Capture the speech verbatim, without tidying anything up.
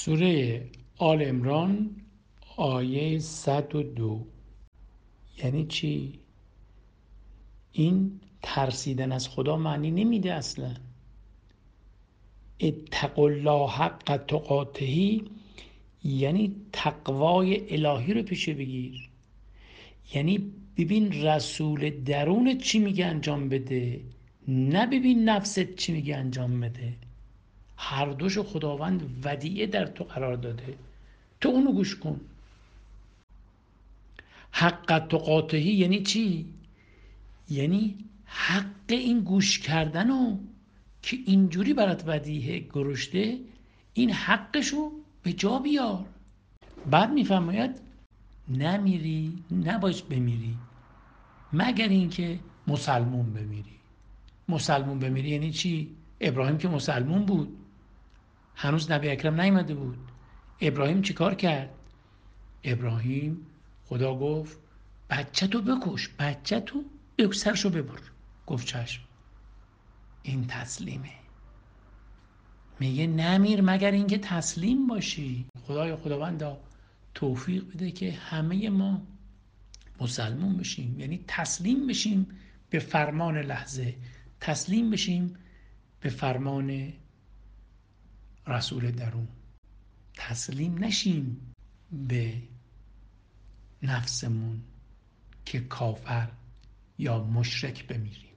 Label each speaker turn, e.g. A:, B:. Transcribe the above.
A: سوره آل عمران آیه صد و دو. یعنی چی؟ این ترسیدن از خدا معنی نمیده اصلا. اتقوا الله حق تقاته یعنی تقوای الهی رو پیشه بگیر. یعنی ببین رسول درونت چی میگه انجام بده، نه ببین نفست چی میگه انجام بده. هر دوشو خداوند ودیعه در تو قرار داده، تو اونو گوش کن. حق تقاته یعنی چی؟ یعنی حق این گوش کردنو که اینجوری برات ودیعه گرشته، این حقشو به جا بیار. بعد میفرماید نمیری، نباید بمیری مگر اینکه مسلمون بمیری. مسلمون بمیری یعنی چی؟ ابراهیم که مسلمون بود، هنوز نبی اکرم نیامده بود. ابراهیم چیکار کرد؟ ابراهیم خدا گفت بچه تو بکش، بچه تو سرشو ببر. گفت چشم. این تسلیمه. میگه نمیر مگر اینکه تسلیم باشی. خدای خداوندا توفیق بده که همه ما مسلمون بشیم، یعنی تسلیم بشیم به فرمان لحظه، تسلیم بشیم به فرمان رسول درون، تسلیم نشیم به نفسمون که کافر یا مشرک بمیریم.